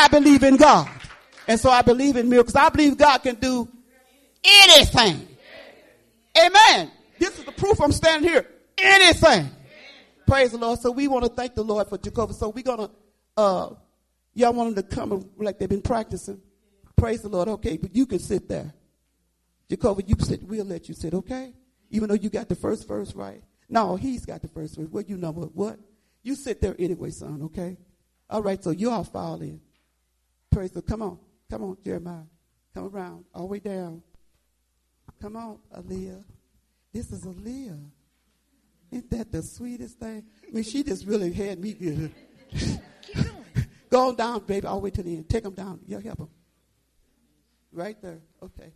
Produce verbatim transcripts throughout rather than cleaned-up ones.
believe in God. And so I believe in miracles. I believe God can do anything. Amen. This is the proof I'm standing here. Anything. Praise the Lord. So we want to thank the Lord for Jehovah. So we're going to, uh, y'all want them to come and, like they've been practicing. Praise the Lord. Okay, but you can sit there. Jehovah, you sit. We'll let you sit, okay? Even though you got the first verse right. No, he's got the first verse. Well, you know what? What? You sit there anyway, son, okay? All right, so you all file in. Praise the Lord. Come on. Come on, Jeremiah. Come around. All the way down. Come on, Aaliyah. This is Aaliyah. Isn't that the sweetest thing? I mean, she just really had me good. Go on down, baby, all the way to the end. Take them down. Yeah, help them. Right there. Okay.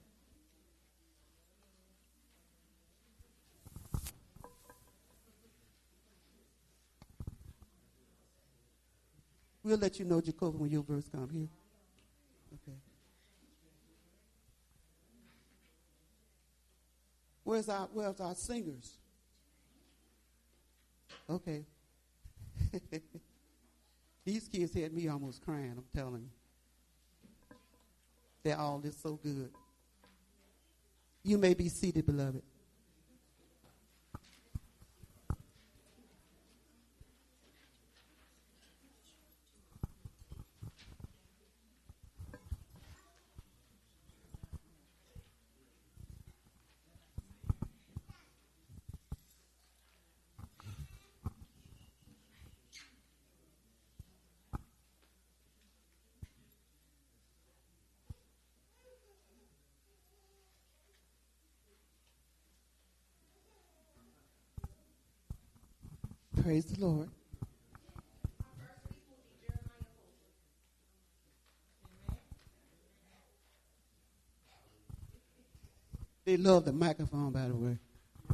We'll let you know, Jacob, when your verse comes here. Okay. Where's our Where's our singers? Okay. These kids had me almost crying, I'm telling you. They're all just so good. You may be seated, beloved. Praise the Lord. They love the microphone, by the way.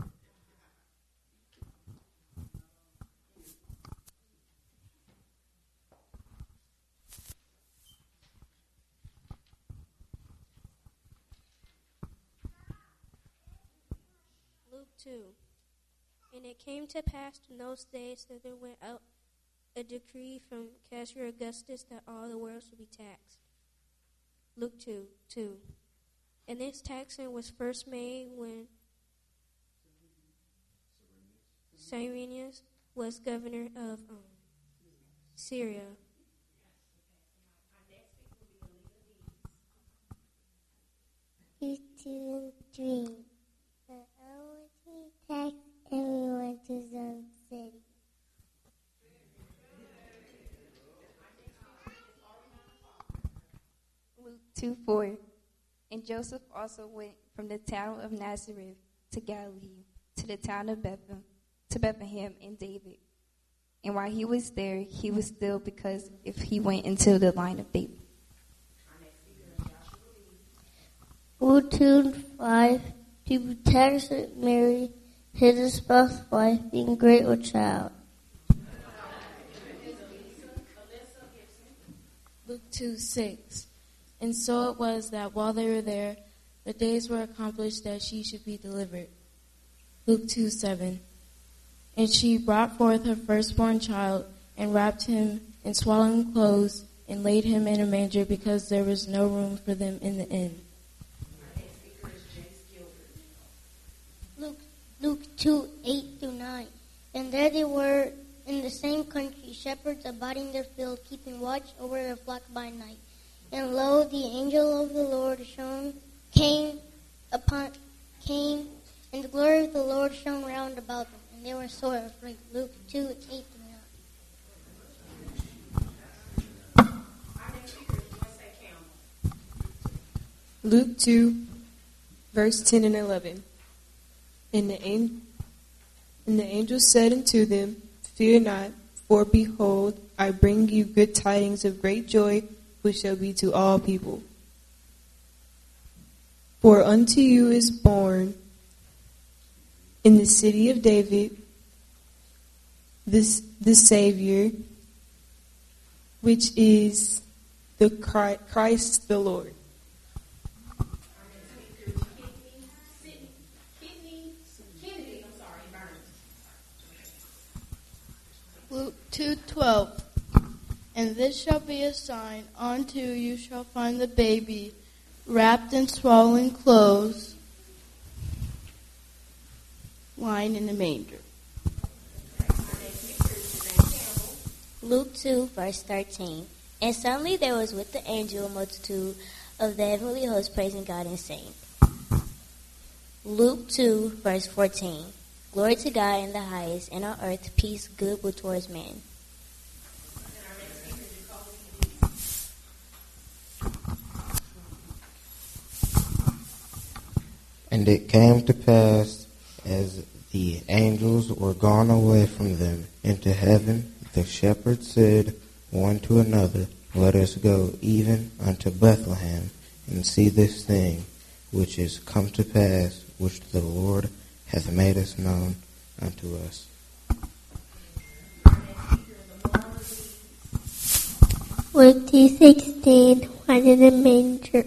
Luke two. And it came to pass in those days that there went out a decree from Caesar Augustus that all the world should be taxed. Luke two, two. And this taxing was first made when Cyrenius was governor of um, Syria. Luke two, three. The hourly tax everyone to his own city. Luke two, four. And Joseph also went from the town of Nazareth to Galilee, to the town of Bethlehem, to Bethlehem in David. And while he was there, he was still because if he went into the line of David. Luke two, five. To protect Mary, his spouse wife, being great with child. Luke two, six. And so it was that while they were there, the days were accomplished that she should be delivered. Luke two, seven. And she brought forth her firstborn child, and wrapped him in swaddling clothes, and laid him in a manger, because there was no room for them in the inn. Luke, Luke two, eight through nine. And there they were in the same country, shepherds abiding their field, keeping watch over their flock by night. And lo, the angel of the Lord shone, came upon, came, and the glory of the Lord shone round about them, and they were sore afraid. Luke two, eight through nine. Luke two, verse ten and eleven. And the, an- and the angel said unto them, Fear not, for behold, I bring you good tidings of great joy, which shall be to all people. For unto you is born in the city of David this the Savior, which is the Christ the Lord. Luke two twelve. And this shall be a sign. Unto you shall find the baby wrapped in swaddling clothes, lying in a manger. Luke two, verse thirteen. And suddenly there was with the angel a multitude of the heavenly host praising God and saying. Luke two, verse fourteen. Glory to God in the highest, and on earth peace, goodwill towards men. And it came to pass, as the angels were gone away from them into heaven, the shepherds said one to another, Let us go even unto Bethlehem, and see this thing which is come to pass, which the Lord hath made us known unto us. Luke two sixteen, one in the manger.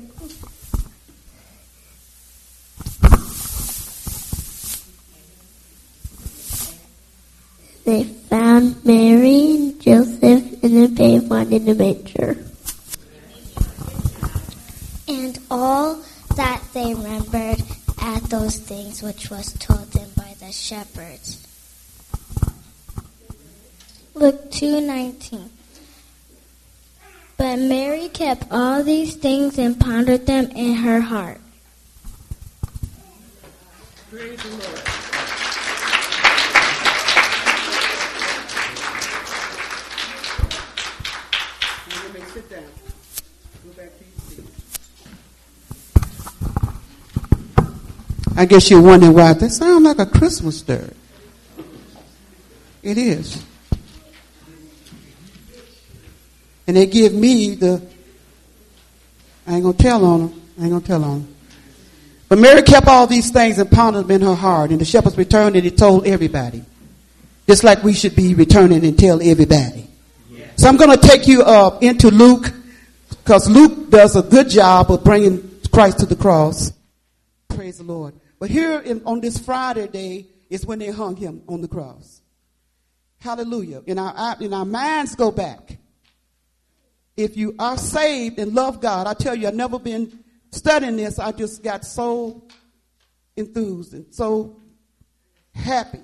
They found Mary and Joseph and the babe one in the manger. And all that they remembered at those things which was told them by the shepherds. Luke two nineteen. But Mary kept all these things and pondered them in her heart. Praise the Lord. You may sit down. Go back to your seat. I guess you're wondering why that sounds like a Christmas story. It is. And they give me the, I ain't going to tell on them. I ain't going to tell on them. But Mary kept all these things and pondered them in her heart. And the shepherds returned and he told everybody. Just like we should be returning and tell everybody. Yeah. So I'm going to take you uh, into Luke, because Luke does a good job of bringing Christ to the cross. Praise the Lord. But here in, on this Friday day is when they hung him on the cross. Hallelujah. And our, and our minds go back. If you are saved and love God, I tell you, I've never been studying this. I just got so enthused and so happy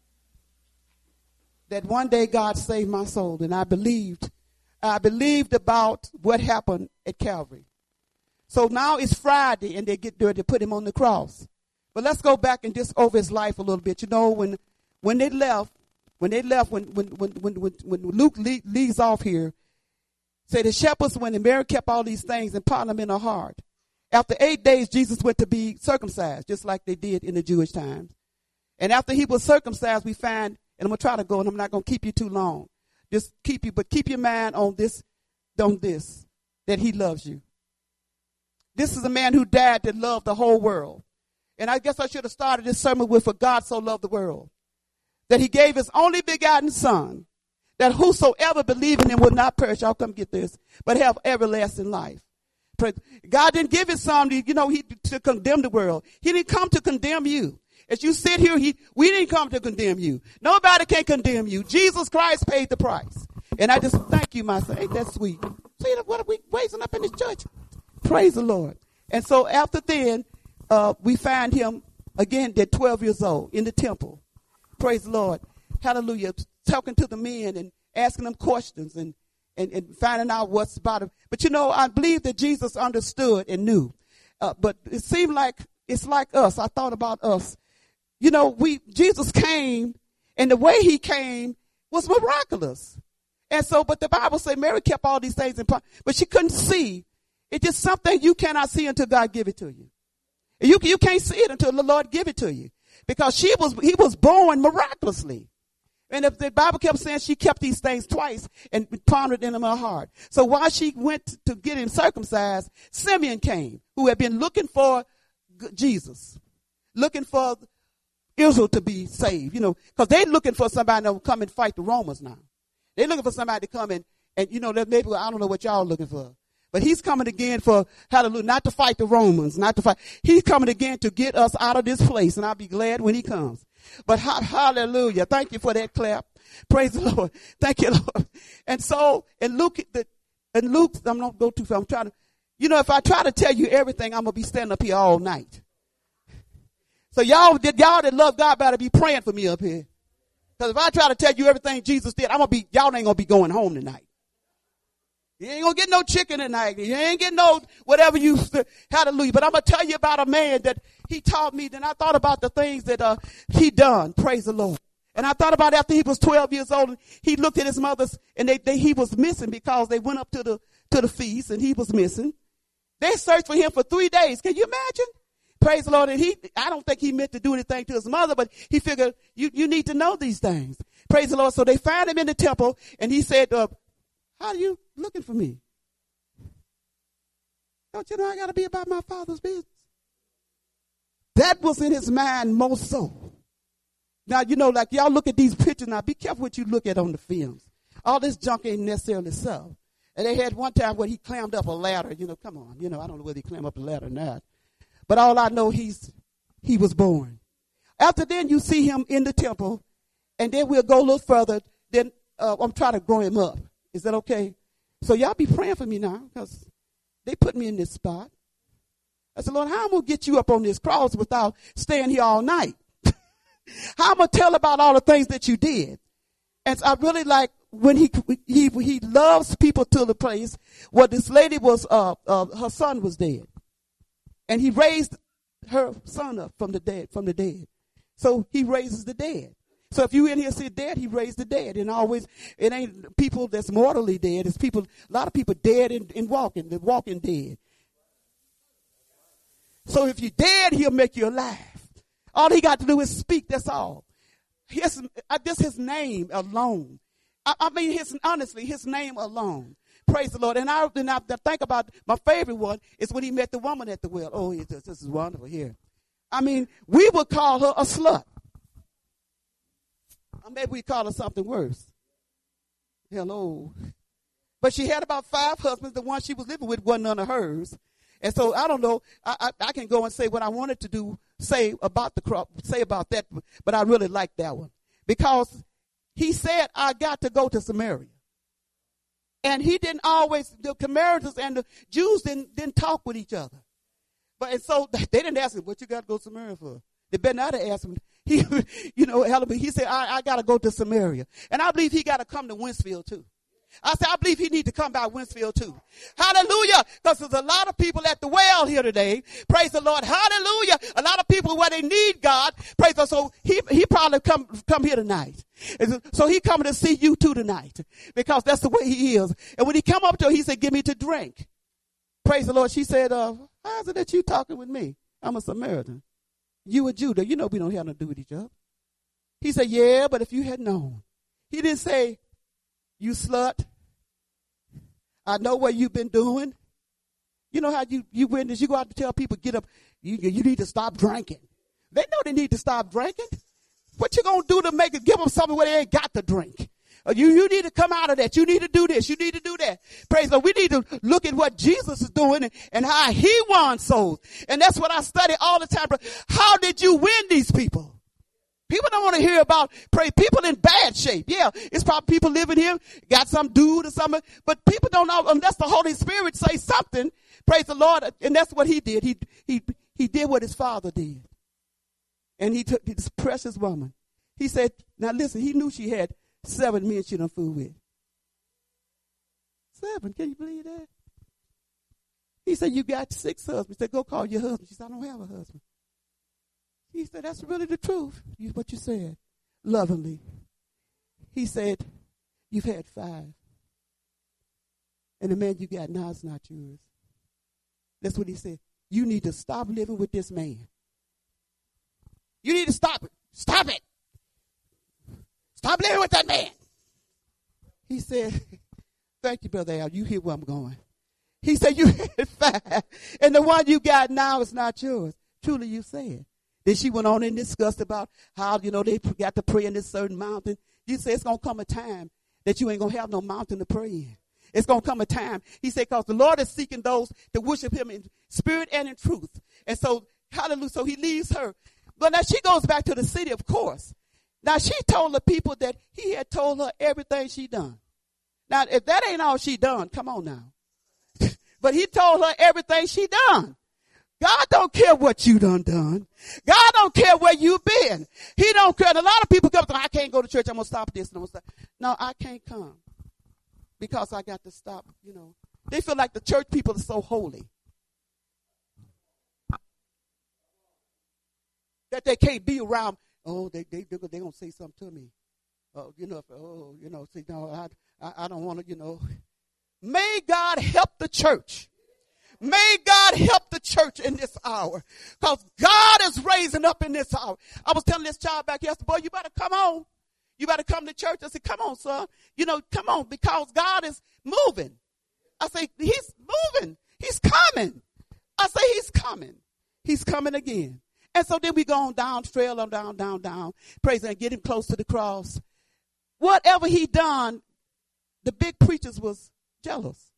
that one day God saved my soul. And I believed, I believed about what happened at Calvary. So now it's Friday and they get there to put him on the cross. But let's go back and just over his life a little bit. You know, when when they left, when they left, when when when when, when, when Luke le- leaves off here, say the shepherds went and Mary kept all these things and pondered them in her heart. After eight days, Jesus went to be circumcised, just like they did in the Jewish times. And after he was circumcised, we find, and I'm going to try to go, and I'm not going to keep you too long. Just keep you, but keep your mind on this, on this, that he loves you. This is a man who died that loved the whole world. And I guess I should have started this sermon with, for God so loved the world, that he gave his only begotten son, that whosoever believe in him will not perish. I'll come get this, but have everlasting life. God didn't give his son, you know, he, to condemn the world. He didn't come to condemn you. As you sit here, he, we didn't come to condemn you. Nobody can condemn you. Jesus Christ paid the price. And I just thank you, my son. Ain't that sweet? See, what are we raising up in this church? Praise the Lord. And so after then, uh, we find him again at twelve years old in the temple. Praise the Lord. Hallelujah. Talking to the men and asking them questions and, and, and finding out what's about him. But you know, I believe that Jesus understood and knew. Uh, but it seemed like it's like us. I thought about us. You know, we Jesus came, and the way he came was miraculous. And so, but the Bible says Mary kept all these things in, but she couldn't see. It's just something you cannot see until God give it to you. You you can't see it until the Lord give it to you, because she was he was born miraculously. And if the Bible kept saying she kept these things twice and pondered in her heart. So while she went to get him circumcised, Simeon came, who had been looking for Jesus, looking for Israel to be saved, you know, because they're looking for somebody to come and fight the Romans now. They're looking for somebody to come in and, you know, maybe, I don't know what y'all are looking for. But he's coming again for, hallelujah, not to fight the Romans, not to fight. He's coming again to get us out of this place, and I'll be glad when he comes. But hallelujah, thank you for that clap. Praise the Lord. Thank you, Lord. And so, in Luke, the, in Luke, I'm not going to go too far. I'm trying to, you know, if I try to tell you everything, I'm going to be standing up here all night. So y'all, y'all that love God better be praying for me up here. Because if I try to tell you everything Jesus did, I'm going to be, y'all ain't going to be going home tonight. You ain't going to get no chicken tonight. You ain't getting no whatever you, hallelujah. But I'm going to tell you about a man that he taught me. Then I thought about the things that uh, he done. Praise the Lord. And I thought about after he was twelve years old, he looked at his mother's and they, they, he was missing because they went up to the, to the feast and he was missing. They searched for him for three days. Can you imagine? Praise the Lord. And he, I don't think he meant to do anything to his mother, but he figured you, you need to know these things. Praise the Lord. So they found him in the temple and he said, uh, how are you looking for me? Don't you know I got to be about my Father's business? That was in his mind most so. Now, you know, like y'all look at these pictures now. Be careful what you look at on the films. All this junk ain't necessarily so. And they had one time where he climbed up a ladder. You know, come on. You know, I don't know whether he climbed up a ladder or not. But all I know, he's he was born. After then, you see him in the temple. And then we'll go a little further. Then uh, I'm trying to grow him up. Is that okay? So y'all be praying for me now because they put me in this spot. I said, Lord, how am I going to get you up on this cross without staying here all night? How am I going to tell about all the things that you did? And so I really like when he he he loves people to the place where this lady was, uh, uh, her son was dead. And he raised her son up from the dead, from the dead. So he raises the dead. So if you in here see dead, he raised the dead. And always, it ain't people that's mortally dead. It's people, a lot of people dead and, and walking, they're walking dead. So if you're dead, he'll make you alive. All he got to do is speak, that's all. His, uh, just his name alone. I, I mean, his honestly, his name alone. Praise the Lord. And I, and I, I think about my favorite one is when he met the woman at the well. Oh, this, this is wonderful here. I mean, we would call her a slut. Or maybe we call her something worse. Hello. But she had about five husbands. The one she was living with wasn't none of hers. And so I don't know. I, I, I can go and say what I wanted to do, say about the crop, say about that. But I really like that one because he said, I got to go to Samaria. And he didn't always, the Samaritans and the Jews didn't, didn't talk with each other. But and so they didn't ask him, what you got to go to Samaria for? They better not have asked him. He, you know, he said, I, I got to go to Samaria. And I believe he got to come to Winsfield too. I said, I believe he need to come by Winsfield too. Hallelujah. Because there's a lot of people at the well here today. Praise the Lord. Hallelujah. A lot of people where they need God. Praise the Lord. So he, he probably come, come here tonight. So he coming to see you too tonight because that's the way he is. And when he come up to her, he said, give me to drink. Praise the Lord. She said, uh, how is it that you talking with me? I'm a Samaritan. You a Judah. You know we don't have nothing to do with each other. He said, yeah, but if you had known. He didn't say, you slut. I know what you've been doing. You know how you, you witness, you go out to tell people, get up, you, you need to stop drinking. They know they need to stop drinking. What you going to do to make it, give them something where they ain't got to drink? You, you need to come out of that. You need to do this. You need to do that. Praise God. We need to look at what Jesus is doing and, and how he won souls. And that's what I study all the time. How did you win these people? People don't want to hear about pray. People in bad shape. Yeah, it's probably people living here, got some dude or something. But people don't know unless the Holy Spirit say something. Praise the Lord. And that's what he did. He, he, he did what his father did. And he took this precious woman. He said, now listen, he knew she had seven men she done fool with. Seven, can you believe that? He said, you got six husbands. He said, go call your husband. She said, I don't have a husband. He said, that's really the truth, what you said, lovingly. He said, you've had five. And the man you got now is not yours. That's what he said. You need to stop living with this man. You need to stop it. Stop it. Stop living with that man. He said, thank you, Brother Al. You hear where I'm going. He said, you had five. And the one you got now is not yours. Truly you said. Then she went on and discussed about how, you know, they got to pray in this certain mountain. You said it's going to come a time that you ain't going to have no mountain to pray in. It's going to come a time. He said, because the Lord is seeking those to worship him in spirit and in truth. And so, hallelujah. So he leaves her. But now she goes back to the city, of course. Now, she told the people that he had told her everything she done. Now, if that ain't all she done, come on now. But he told her everything she done. God don't care what you done done. God don't care where you been. He don't care. And a lot of people come to, I can't go to church. I'm going to stop this. And I'm gonna stop. No, I can't come because I got to stop, you know. They feel like the church people are so holy that they can't be around. Oh, they they they, they gonna say something to me. Oh, you know, oh, you know, see, no, I I, I don't want to, you know. May God help the church. May God help the church in this hour, because God is raising up in this hour. I was telling this child back yesterday, boy, you better come on. You better come to church. I said, come on, son. You know, come on, because God is moving. I say, he's moving. He's coming. I say, he's coming. He's coming again. And so then we go on down, trail on down, down, down, praise and get him close to the cross. Whatever he done, the big preachers was jealous.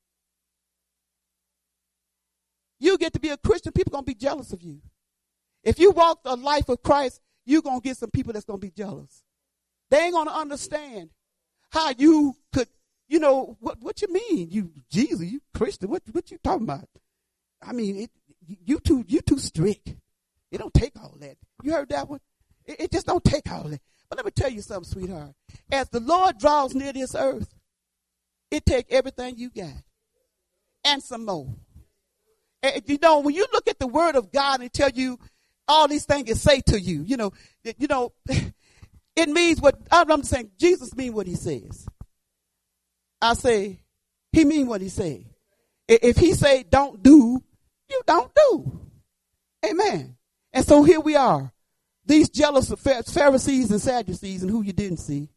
You get to be a Christian, people going to be jealous of you. If you walk the life of Christ, you're going to get some people that's going to be jealous. They ain't going to understand how you could, you know, what what you mean? You Jesus, you Christian, what what you talking about? I mean, it, you too you too strict. It don't take all that. You heard that one? It, it just don't take all that. But let me tell you something, sweetheart. As the Lord draws near this earth, it take everything you got and some more. And, you know, when you look at the word of God and tell you all these things it say to you, you know, you know, it means what I'm saying. Jesus mean what he says. I say, he mean what he say. If he say don't do, you don't do. Amen. And so here we are. These jealous Pharisees and Sadducees and who you didn't see.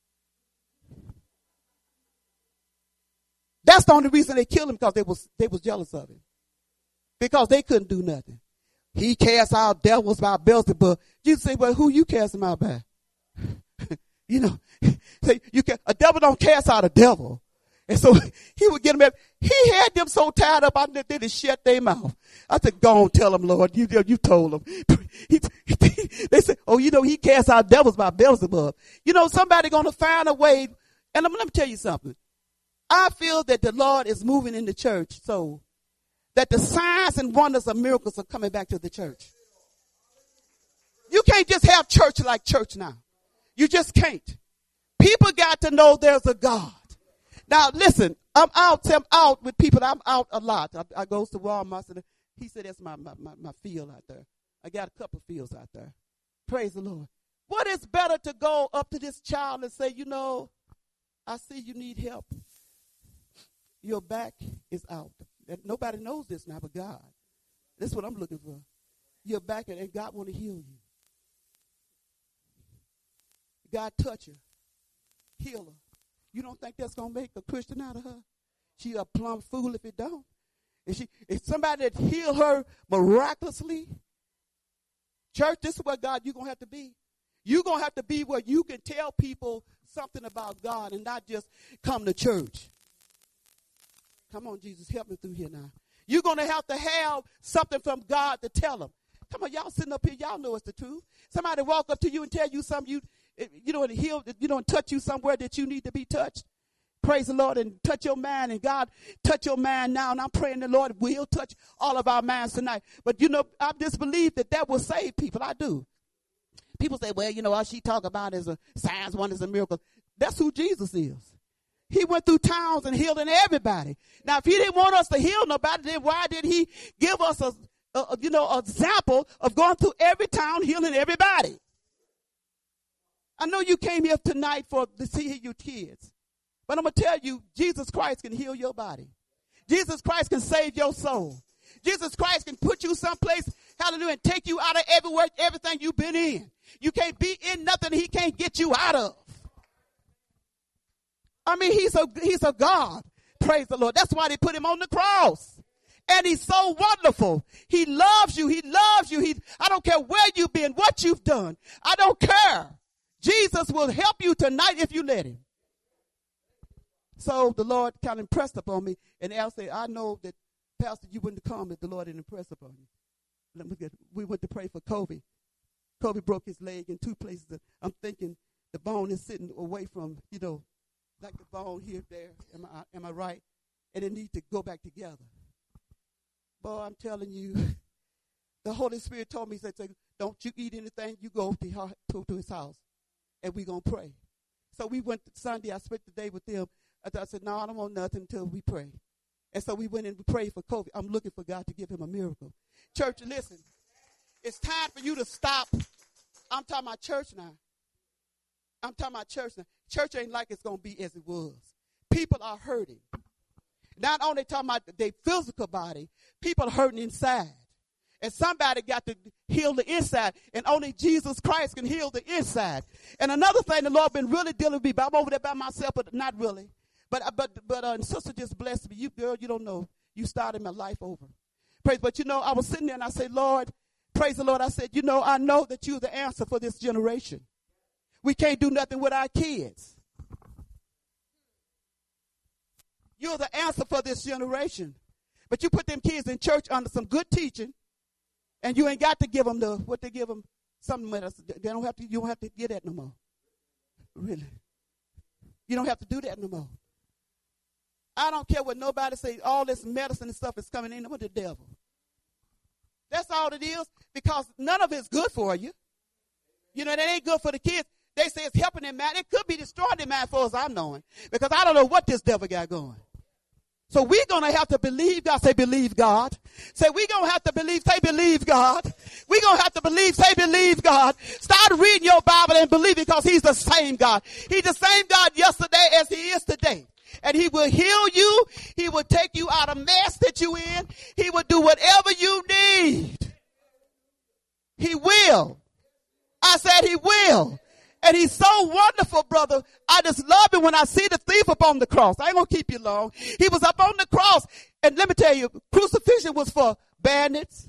That's the only reason they killed him, because they was, they was jealous of him. Because they couldn't do nothing. He cast out devils by Beelzebub. Jesus say, well, who you cast them out by? You know, say you can, a devil don't cast out a devil. And so he would get them. He had them so tied up, I did to shut their mouth. I said, go on, tell them, Lord. You, you told them. He, he, they said, oh, you know, he cast out devils by Beelzebub. You know, somebody going to find a way. And let me, let me tell you something. I feel that the Lord is moving in the church so that the signs and wonders of miracles are coming back to the church. You can't just have church like church now. You just can't. People got to know there's a God. Now, listen, I'm out, I'm out with people. I'm out a lot. I, I go to Walmart, and he said, that's my, my, my, my field out there. I got a couple of fields out there. Praise the Lord. What is better to go up to this child and say, you know, I see you need help. Your back is out. Nobody knows this now but God. This is what I'm looking for. Your back, and God want to heal you. God touch her. Heal her. You don't think that's going to make a Christian out of her? She a plumb fool if it don't. If, she, if somebody that heal her miraculously, church, this is where God, you're going to have to be. You're going to have to be where you can tell people something about God and not just come to church. Come on, Jesus, help me through here now. You're going to have to have something from God to tell them. Come on, y'all sitting up here, y'all know it's the truth. Somebody walk up to you and tell you something, you, you know, and heal, you know, and touch you somewhere that you need to be touched. Praise the Lord, and touch your mind, and God touch your mind now. And I'm praying the Lord will touch all of our minds tonight. But, you know, I just believe that that will save people. I do. People say, well, you know, all she talk about is a signs, wonders, and miracles. That's who Jesus is. He went through towns and healing everybody. Now, if he didn't want us to heal nobody, then why did he give us a, a you know, example of going through every town, healing everybody? I know you came here tonight for to see your kids, but I'm going to tell you, Jesus Christ can heal your body. Jesus Christ can save your soul. Jesus Christ can put you someplace, hallelujah, and take you out of everywhere, everything you've been in. You can't be in nothing he can't get you out of. I mean, he's a, he's a God. Praise the Lord. That's why they put him on the cross. And he's so wonderful. He loves you. He loves you. He, I don't care where you've been, what you've done. I don't care. Jesus will help you tonight if you let him. So the Lord kind of impressed upon me. And Al said, I know that, Pastor, you wouldn't come if the Lord didn't impress upon you. Let me get, we went to pray for Kobe. Kobe broke his leg in two places. I'm thinking the bone is sitting away from, you know, like the bone here, there. Am I, am I right? And it needs to go back together. Boy, I'm telling you, the Holy Spirit told me, he said, don't you eat anything. You go to, her, to, to his house, and we're going to pray. So we went Sunday. I spent the day with them. I said, no, I don't want nothing until we pray. And so we went and we prayed for Kobe. I'm looking for God to give him a miracle. Church, listen. It's time for you to stop. I'm talking about church now. I'm talking about church now. Church ain't like it's going to be as it was. People are hurting. Not only talking about their physical body, people are hurting inside. And somebody got to heal the inside. And only Jesus Christ can heal the inside. And another thing the Lord been really dealing with me, but I'm over there by myself, but not really. But but but uh, sister just blessed me. You girl, you don't know. You started my life over. Praise. But you know, I was sitting there and I said, Lord, praise the Lord. I said, you know, I know that you're the answer for this generation. We can't do nothing with our kids. You're the answer for this generation. But you put them kids in church under some good teaching, and you ain't got to give them the what they give them. Something they don't have to. You don't have to get that no more. Really, you don't have to do that no more. I don't care what nobody say. All this medicine and stuff is coming in with the devil. That's all it is, because none of it's good for you. You know, that ain't good for the kids. They say it's helping them, man. It could be destroying them, man, as far as I'm knowing, because I don't know what this devil got going. So we're going to have to believe God. Say, believe God. Say, we're going to have to believe. Say, believe God. We're going to have to believe. Say, believe God. Start reading your Bible and believe, because he's the same God. He's the same God yesterday as he is today. And he will heal you. He will take you out of mess that you in. He will do whatever you need. He will. I said he will. And he's so wonderful, brother. I just love it when I see the thief up on the cross. I ain't going to keep you long. He was up on the cross. And let me tell you, crucifixion was for bandits,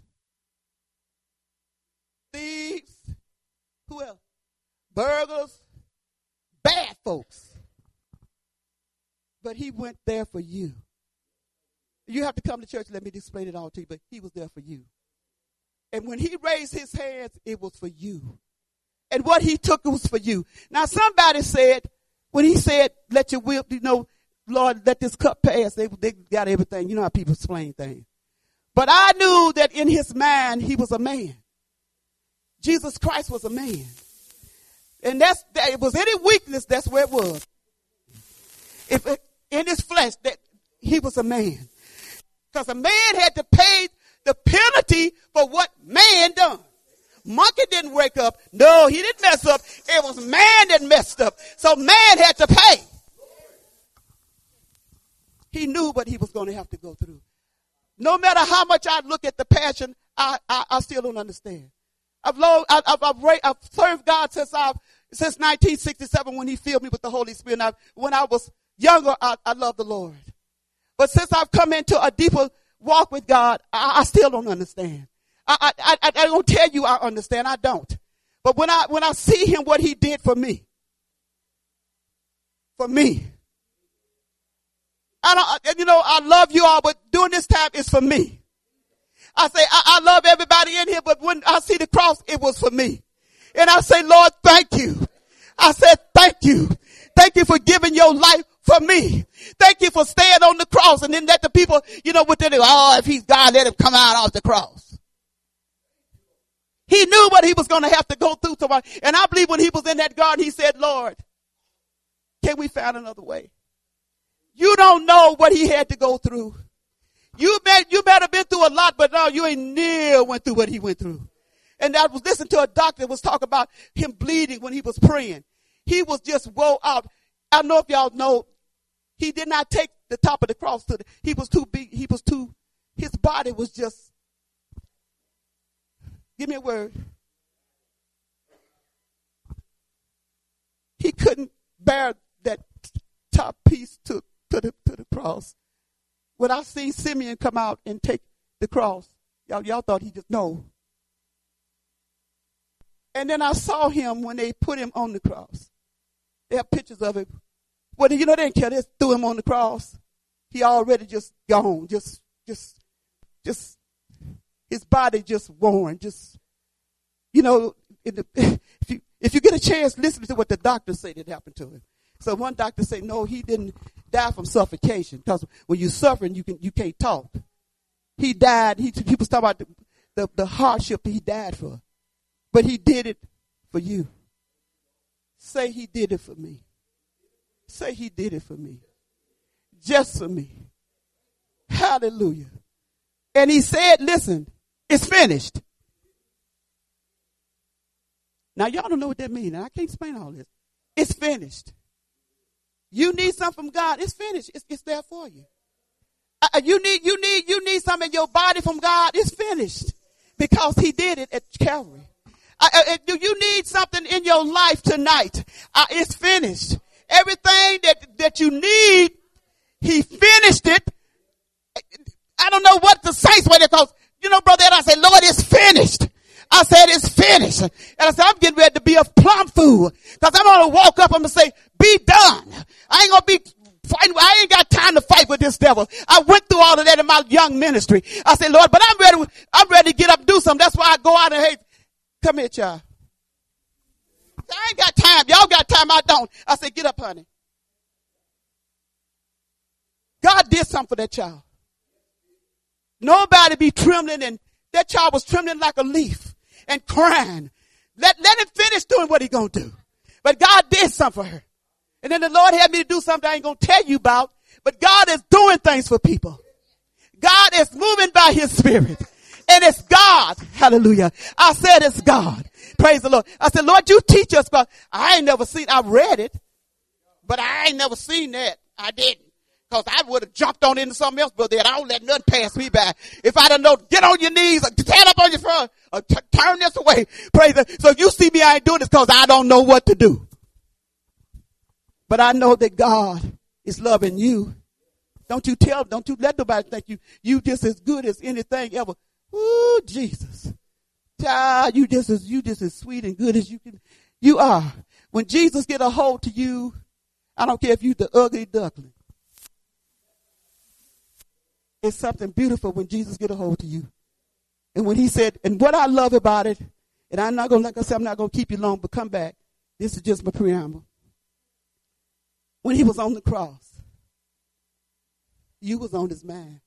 thieves, who else? Burglars, bad folks. But he went there for you. You have to come to church. Let me explain it all to you. But he was there for you. And when he raised his hands, it was for you. And what he took was for you. Now, somebody said, when he said, let your will, you know, Lord, let this cup pass, they, they got everything. You know how people explain things. But I knew that in his mind, he was a man. Jesus Christ was a man. And that's, that it was any weakness, that's where it was. If it, in his flesh, that he was a man. Because a man had to pay the penalty for what man done. Monkey didn't wake up. No, he didn't mess up. It was man that messed up. So man had to pay. He knew what he was going to have to go through. No matter how much I look at the passion, I, I, I still don't understand. I've, lo- I, I've, I've, I've served God since I've, since nineteen sixty-seven when he filled me with the Holy Spirit. I, when I was younger, I, I loved the Lord. But since I've come into a deeper walk with God, I, I still don't understand. I, I, I, I don't tell you I understand. I don't. But when I, when I see him, what he did for me, for me, I don't, you know, I love you all, but during this time, it's for me. I say, I, I love everybody in here, but when I see the cross, it was for me. And I say, Lord, thank you. I said, thank you. Thank you for giving your life for me. Thank you for staying on the cross. And then let the people, you know, what they do. Oh, if he's God, let him come out off the cross. He knew what he was going to have to go through. To, and I believe when he was in that garden, he said, Lord, can we find another way? You don't know what he had to go through. You may, you might have been through a lot, but no, you ain't near went through what he went through. And I was listening to a doctor that was talking about him bleeding when he was praying. He was just woe out. I don't know if y'all know, he did not take the top of the cross to the, he was too big, he was too, his body was just, give me a word. He couldn't bear that top piece to, to the to the cross. When I seen Simeon come out and take the cross, y'all y'all thought he just no. And then I saw him when they put him on the cross. They have pictures of him. Well, you know they didn't care. They threw him on the cross. He already just gone. Just just just. His body just worn, just, you know, in the, if you, If you get a chance, listen to what the doctor said that happened to him. So one doctor said, no, he didn't die from suffocation, because when you're suffering, you can you can't talk. He died. He, he was talking about the, the, the hardship that he died for. But he did it for you. Say he did it for me. Say he did it for me. Just for me. Hallelujah. And he said, listen, it's finished. Now, y'all don't know what that means. And I can't explain all this. It's finished. You need something from God. It's finished. It's, it's there for you. Uh, you need, you need, you need something in your body from God. It's finished because he did it at Calvary. Uh, uh, do you need something in your life tonight? Uh, it's finished. Everything that, that you need, he finished it. I don't know what the saints were, because, you know, brother, and I said, Lord, it's finished. I said, it's finished. And I said, I'm getting ready to be a plum fool, because I'm going to walk up and I'm say, be done. I ain't going to be fighting. I ain't got time to fight with this devil. I went through all of that in my young ministry. I said, Lord, but I'm ready. I'm ready to get up and do something. That's why I go out and, hey, come here, child. I ain't got time. Y'all got time. I don't. I said, get up, honey. God did something for that child. Nobody be trembling, and that child was trembling like a leaf and crying. Let, let him finish doing what he gonna do. But God did something for her. And then the Lord had me to do something I ain't gonna tell you about, but God is doing things for people. God is moving by his spirit. And it's God. Hallelujah. I said it's God. Praise the Lord. I said, Lord, you teach us, because I ain't never seen, I read it, but I ain't never seen that. I didn't. Because I would have jumped on into something else, brother. I don't let nothing pass me by. If I'd have known, get on your knees, or stand up on your front, or t- turn this away. Praise the Lord. So if you see me, I ain't doing this because I don't know what to do. But I know that God is loving you. Don't you tell, don't you let nobody think you, you just as good as anything ever. Ooh, Jesus. Child, you just as, you just as sweet and good as you can, you are. When Jesus get a hold to you, I don't care if you the ugly duckling. It's something beautiful when Jesus get a hold to you. And when he said, and what I love about it, and I'm not going to, like I said, I'm not going to keep you long, but come back. This is just my preamble. When he was on the cross, you was on his mind.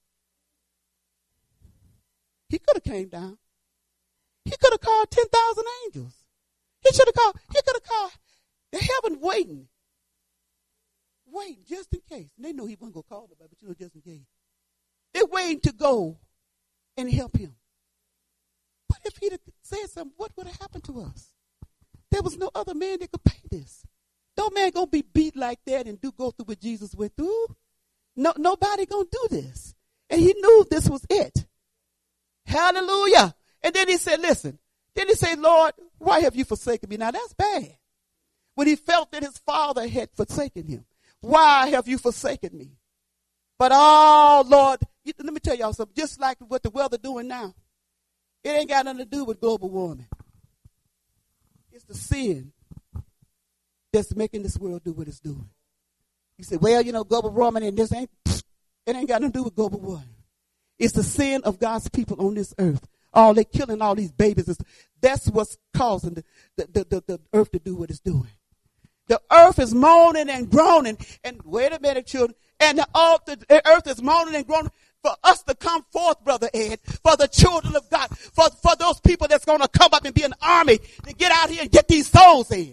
He could have came down. He could have called ten thousand angels. He should have called, he could have called the heaven waiting. Waiting just in case. And they knew he wasn't going to call nobody, but you know, just in case. They're waiting to go and help him. But if he'd have said something, what would have happened to us? There was no other man that could pay this. No man gonna be beat like that and do go through what Jesus went through. No, nobody gonna do this. And he knew this was it. Hallelujah. And then he said, listen, then he said, Lord, why have you forsaken me? Now that's bad. When he felt that his father had forsaken him. Why have you forsaken me? But oh, Lord, let me tell y'all something. Just like what the weather doing now, it ain't got nothing to do with global warming. It's the sin that's making this world do what it's doing. You say, well, you know, global warming and this ain't, it ain't got nothing to do with global warming. It's the sin of God's people on this earth. Oh, they're killing all these babies. That's what's causing the, the, the, the, the earth to do what it's doing. The earth is moaning and groaning. And wait a minute, children. And the earth, the earth is moaning and groaning for us to come forth, Brother Ed, for the children of God, for, for those people that's going to come up and be an army to get out here and get these souls in.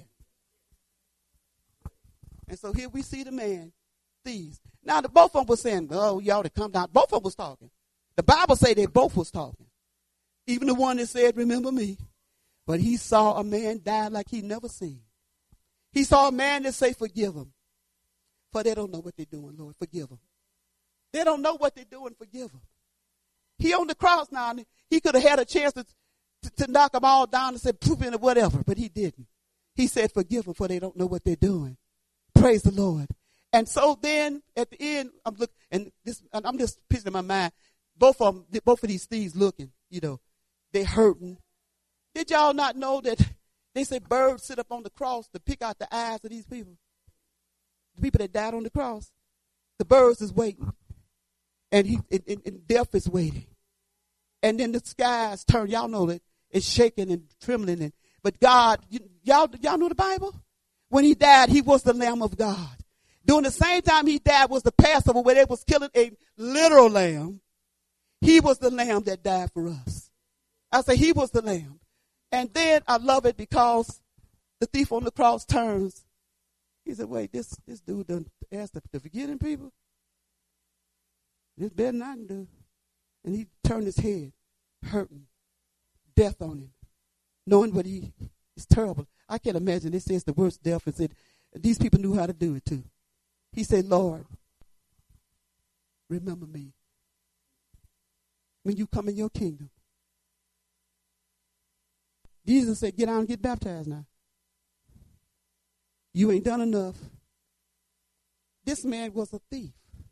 And so here we see the man, thieves. Now, the both of them were saying, oh, y'all to come down. Both of them was talking. The Bible say they both was talking. Even the one that said, remember me. But he saw a man die like he never seen. He saw a man that say, forgive them. For they don't know what they're doing, Lord. Forgive them. They don't know what they're doing. Forgive them. He on the cross now. And he could have had a chance to, to, to knock them all down and say, proof in it, whatever. But he didn't. He said, forgive them, for they don't know what they're doing. Praise the Lord. And so then at the end, I'm looking, and this, and I'm just picturing in my mind, both of them, both of these thieves looking, you know, they hurting. Did y'all not know that they say birds sit up on the cross to pick out the eyes of these people? The people that died on the cross. The birds is waiting. And he and, and, and death is waiting. And then the skies turn. Y'all know that it's shaking and trembling. And But God, y- y'all, y'all know the Bible? When he died, he was the Lamb of God. During the same time he died was the Passover where they was killing a literal lamb. He was the lamb that died for us. I say he was the lamb. And then I love it because the thief on the cross turns. He said, wait, this, this dude done asked to, to forgive him people? This better than I can do. And he turned his head, hurting, death on him, knowing what he is terrible. I can't imagine. It says the worst death. It said these people knew how to do it too. He said, Lord, remember me when you come in your kingdom. Jesus said, get out and get baptized now. You ain't done enough. This man was a thief.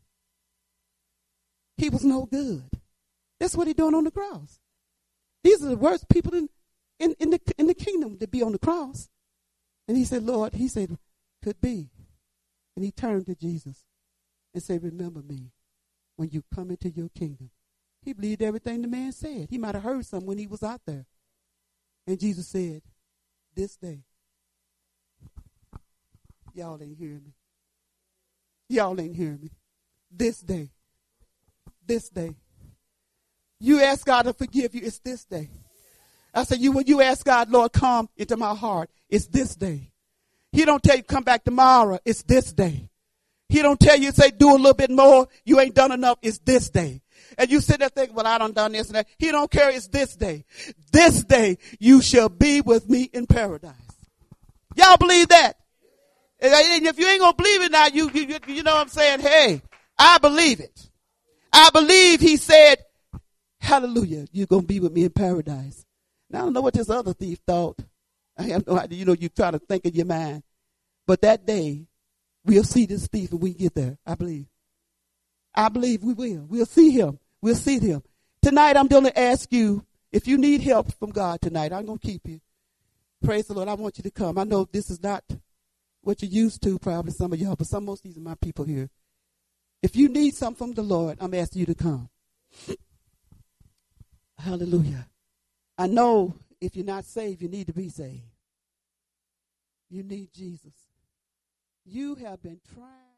He was no good. That's what he doing on the cross. These are the worst people in, in, in, the, in the kingdom to be on the cross. And he said, Lord, he said, could be. And he turned to Jesus and said, remember me when you come into your kingdom. He believed everything the man said. He might have heard something when he was out there. And Jesus said, this day. Y'all ain't hearing me. Y'all ain't hearing me. This day. This day. You ask God to forgive you. It's this day. I said, you when you ask God, Lord, come into my heart. It's this day. He don't tell you come back tomorrow. It's this day. He don't tell you, say, do a little bit more. You ain't done enough. It's this day. And you sit there thinking, well, I done done this and that. He don't care. It's this day. This day you shall be with me in paradise. Y'all believe that? And if you ain't going to believe it now, you, you, you know what I'm saying? Hey, I believe it. I believe he said, hallelujah, you're going to be with me in paradise. Now, I don't know what this other thief thought. I have no idea. You know, you try to think in your mind. But that day, we'll see this thief when we get there. I believe. I believe we will. We'll see him. We'll see him. Tonight, I'm going to ask you, if you need help from God tonight, I'm going to keep you. Praise the Lord. I want you to come. I know this is not what you're used to, probably some of y'all, but some most of these are my people here. If you need something from the Lord, I'm asking you to come. Hallelujah. I know if you're not saved, you need to be saved. You need Jesus. You have been trying.